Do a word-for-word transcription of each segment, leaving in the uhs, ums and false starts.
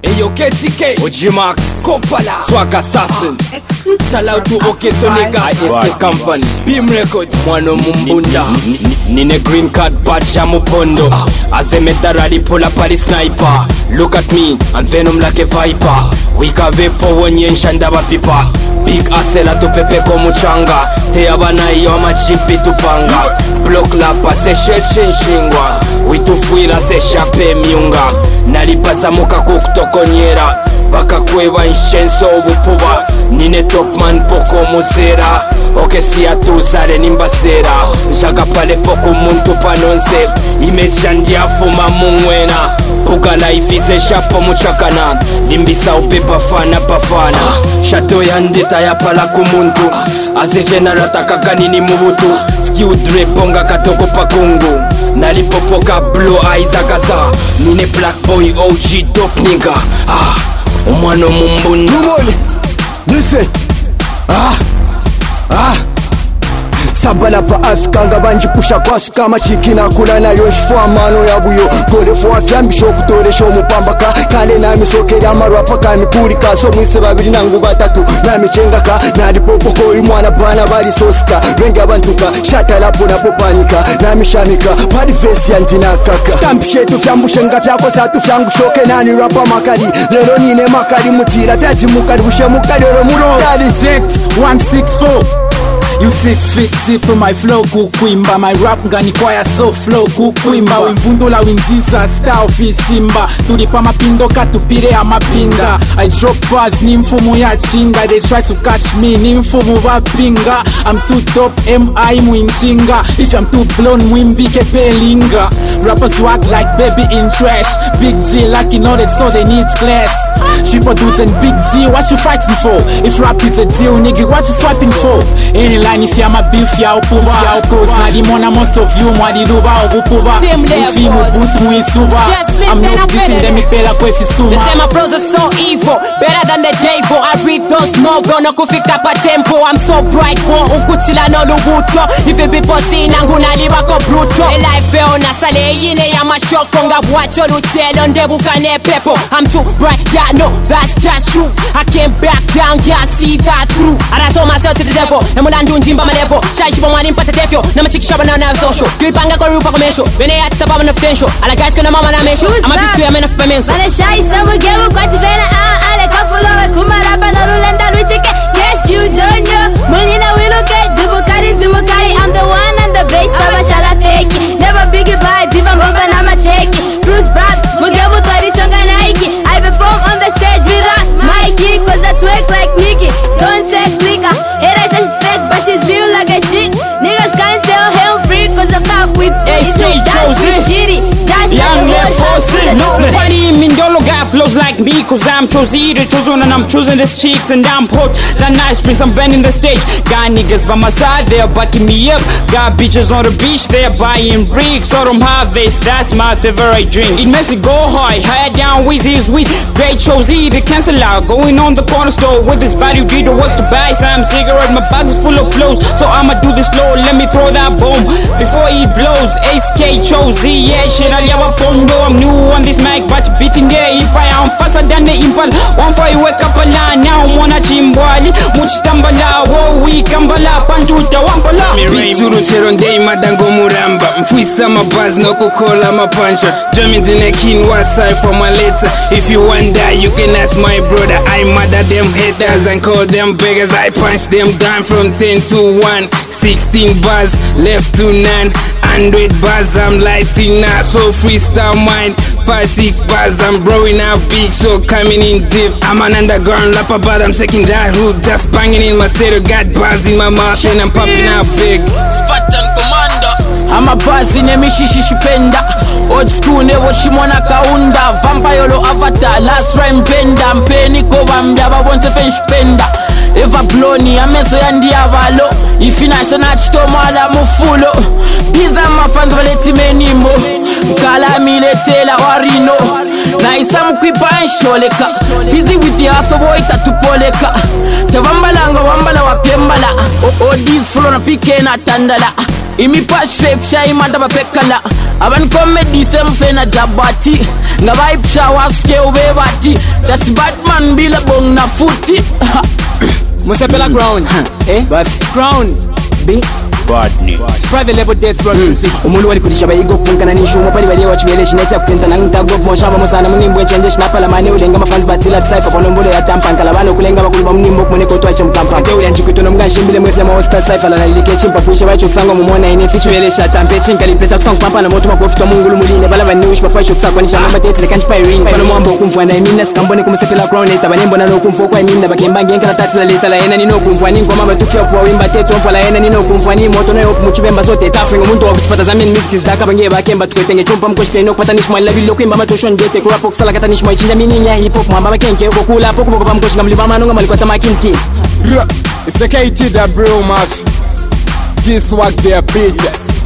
Ayo K T K, O G Max, Kopala, Swag Assassin. Exclusive. Shout out to Oketonega, I S K Company, Beam Records, Mwano Mumbunda. Nine green card badge Mupondo. Azemeta rally pull up a sniper. Look at me, I'm venom like a viper. Wika vepo wenye nshandaba pipa. Big asela tu pepe komuchanga. Te abana iyo machipi tupanga. Block lapa se sheche nshingwa. Witufuira se shape miunga. Nalipasa muka kukutokonyera. Baka kweba inshenso ubupuba. Nine top man poko muzera. Oke siya tuzare nimbasera. Jaga pale poko muntu panonse. Image yandia fuma mungwena. Puga life ise shapo muchakana. Nimbisa upepa fana pafana. Shato yandeta ya pala kumuntu. Aze generata kakanini mubutu. Skill dre bonga katoko pakungu. Nalipopoka blue eyes akaza. Nine black boy O G dope nigga. Ah, umwano mumbunda. Lumoni, listen. Ah, ah. Sabala pa Afrika nga banji kusha kwasuka machiki na kula na yo shifwa mano ya buyo gore fo afyambisho kutoresha omupambaka kale na misokera amarapa kamikurika so mwise babiri nangu batatu na michengaka nali popoko imwana bana bali sosika bengi abantuka shata lapo na popanika na mishamika padi face yantina kaka kampshe tu fyambushenga fyako satu fyangu shoke nani rapa makali lero nine makali mutira fyati mukali bushe mukali ro muro reject one six four. You six feet deep to my flow kukwimba. My rap ngani kwaya so flow kukwimba. Wimvundula winzisa style fishimba. Tulipa mapindo katupire amapinga. I drop bars ni mfumu ya chinga. They try to catch me ni mfumu wapinga. I'm too dope M I mwinchinga. If I'm too blown mwimbike pelinga. Rappers walk like baby in trash. Big G like you know that so they need class. Triple dudes and Big G, what you fighting for? If rap is a deal, nigga, what you swiping for? Any line if you're my beef, you're upuba. You're close, now the mona most of you, mwadi luba upuba. If you boot muisuba, I'm not dissing them, it pela kwe fisuma. They say my flows are so evil, better than the devil. I read those no go, no kufika pa tempo. I'm so bright, wo ukuchila no lubuto. If you be bossy, nangu naliba ko bruto. The life beona sale yine ya mashoko. Nga buacho luchelo, ndebu kane pepo. I'm too bright, yeah, no, that's just true. I can't back down, yeah, see that through. And I sold myself to the devil. Emulandu njimba malevo. Shai shibo mwani mpate defyo. Nama chiki shaba na na social. Kuipanga kwa rupa komesho. Bene ya titapa mana potential. Ala guys kuna mama na mesho. Ama fifty ya mena fipa menso. Bale shai samu gemu kwa tibena. Ah, ale kafulo we kumarapa na rulenda luchike. Yes, you don't know. Muni na wiluke. Dibukari, dibukari. I'm the one and the base. Saba shala fake. Never biggie by. Diva mbomba na macheki. Bruce Babs. Mugemu twari chonga Nike. I perform on the stage without Mikey. Cause I twerk like Nicki. Don't take clicker. It is just fake but she's real like a chick. Niggas can't tell him free cause I fuck with Hey, stay chosen. Shitty. That's Young like left person. Nobody Mindolo got flows like me cause I'm chosen. The chosen and I'm choosing these chicks and I'm hot. That nice prince, I'm bending the stage. Got niggas by my side, they're backing me up. Got bitches on the beach, they're buying bricks. Autumn harvest, that's my favorite drink. It makes it go high, higher down, Weezy is sweet. Great chosen, the cancel out. Going on the corner store with this body, do the work to buy some cigarette. My bag is full of flows, so I'ma do this slow. Let me throw that bomb before it blows. Ace K chosen, yeah, shit, I never pondo. I'm new on this mic, but beating there. If I am faster than the impal, one for you wake up a line. Now I'm on a chimbali, muchitambala, wo we kambala, pantuta wambala. Mituru cheronde madango muramba. Mfuisa mabaz no kukola mapancha. Drumming the neck in one side for my letter. If you wonder, you can ask my brother. I murder them haters and call them beggars. I punch them down from ten to one. Sixteen bars left to none. Hundred bars I'm lighting now, so freestyle mine. Five six bars I'm growing out big, so coming in deep. I'm an underground rapper, but I'm taking that hook, just banging in my stereo. Got bars in my mouth and I'm popping out big. Spartan Commander. I'm a buzz in a mishishi shipenda. Old school never shimona kaunda. Vampire avatar, last rhyme bender. Mpeni ko bambia ba bonse fench penda. Eva bloni amezo yandi avalo. Ifinasha na chitomo ala mufulo. Biza mafans valeti menimo. Nkala miletela warino. naisa mukwipa ensholeka busy with the hustle boy tatupoleka tebambalanga wambala wapyembala odis fulo na pike na tandala imi patch fake shy manda bapekala aban comedy semfe na jabati ngabai psha waske ubebati that's Batman bila bong na futi Musepela ground eh but ground be badness private level death run music umuntu wali kudisha bayigo kunkana nishumo pali bali wachibele shinetsa kutenta na ntago fosha musana munimbo echange shinapala mane ulenga mafanzi batila tsaifa konombole ya tampa kalabano kulenga bakulwa munimbo kumone kotwa chimkampa ke uyanji kutono mngashimbile mwefya ma hosta tsaifa la like chimpa kuisha bacho kusanga mumona ine fichwele sha tampe chinkali pesa kusanga pampa na moto makofitwa mungulu muline bala bani ushpa fasho kusanga kwanisha mama tete kanchipiring kono mwambo kumfwa na imina skambone kumusepela crown eta banembo na no kumfwa kwa imina bakembange nkala tatila leta la ena nino kumfwa ni ngoma batufya kwa wimba teto mfwa la ena nino kumfwa ni moto nayo muchibemba zote tafringa umuntu wakutipata zamini music zdaka bangiye bakemba twetenge chompa mkoshile no kupata nishmwa labilo kwimba matosho ngete kwa pok sala kata nishmwa chinja mini ya hip hop mwamba makenke uko kula poko poko bamkoshi ngamliba manonga malikota makinki it's the K T the bro math this work their beat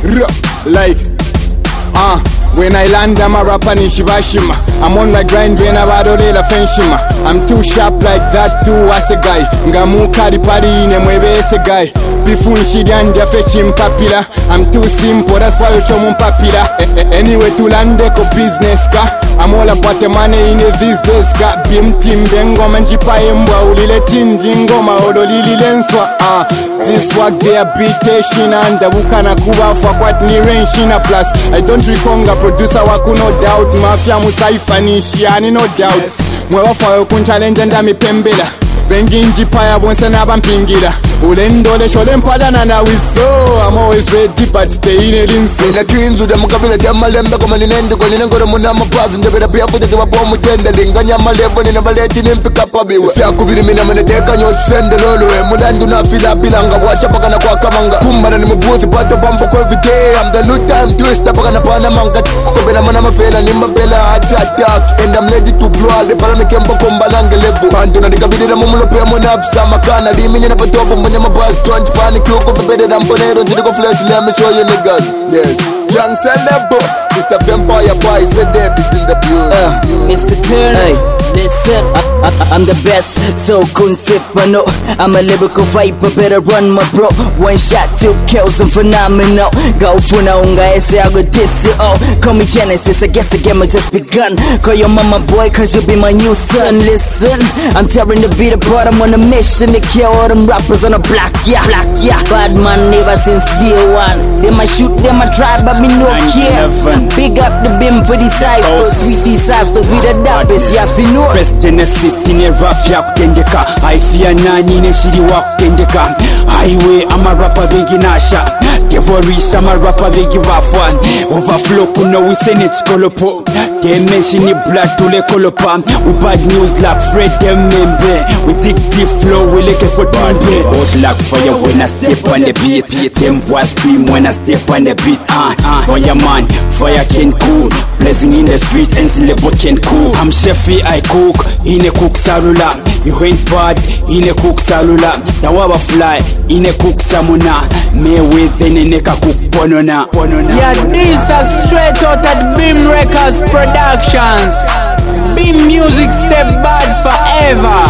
like ah uh, when I land I'm a rapper in Shibashima I'm on my grind when I badolela fenshima I'm too sharp like that too as a guy ngamuka ripari ne mwebese guy before she ganja fetching papila I'm too simple that's why you show me papila anyway to land ko business ka I'm all about the money in these days ka bim team bengo manjipa embwa ulile tinjingo maodolili lenswa ah uh, this work their beatation and bukana kuba for what ni renshina plus I don't reconga producer wako no doubt mafia musaifanishi yani no doubt mwewa fayo kun challenge ndami pembela bengi njipaya bonse nabampingira ulendole shole mpadana na wiso I'm always ready but stay in a linso ina kinzu da mukabila ya malembe kwa maninende kwa ninengoro muna mapazi njabira pia kutete wapo mutende linganya malevo nina baleti nimpika pabiwe fya kubiri mina maneteka nyoti sende lolowe mulandu na fila bilanga wachapaka na kwa kamanga kumbana ni mbuzi pato bambo kwa everyday I'm the loot time twister paka na pana manga kubena mana mafela ni mabela hati attack and I'm ready to blow all the paramekembo kumbalange levo pantu na nikabidi na mumulopea munafisa makana limini na patopo mbanya mabaz twenty panic you go better than bonero to the flesh let me show you niggas yes young celebo Mister Vampire Boy is a David's in the building uh, Mister Turner hey. Listen, I, I, I'm the best, so concept, I know I'm a lyrical viper, better run my bro. One shot, two kills, I'm phenomenal. Go for now, guys, I go this, oh. Call me Genesis, I guess the game has just begun. Call your mama boy, cause you'll be my new son. Listen, I'm tearing the beat apart, I'm on a mission to kill all them rappers on the block, yeah, block, yeah. Bad man never since day one. They might shoot, they might try, but me no care. Big up the beam for the ciphers, we deciphers, we the dappers, yeah, we know. Press Genesis in a rap ya kutendeka I fear nani ne shiri wa kutendeka Highway ama rapper bengi nasha Devorisha ama rapper bengi wafwan Overflow kuna wisene chikolopo Demenshi ni blood tule kolopa We bad news like Fred Demembe We dig deep flow we like a football play Hot like fire when I step on the beat Tempo I scream when I step on the beat uh, uh, Fireman, fire can cool Blessing in the street and celebo can cool I'm Chefy I cook in a cook salula You ain't bad in a cook salula Tawaba fly in a cook samuna Me with the neka cook ponona Yeah, this is straight out at Beam Records Productions Beam Music step bad forever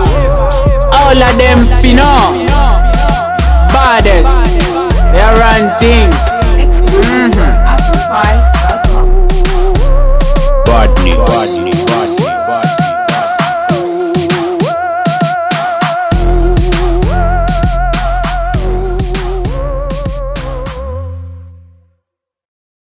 All of them fino Baddest They run things mm-hmm.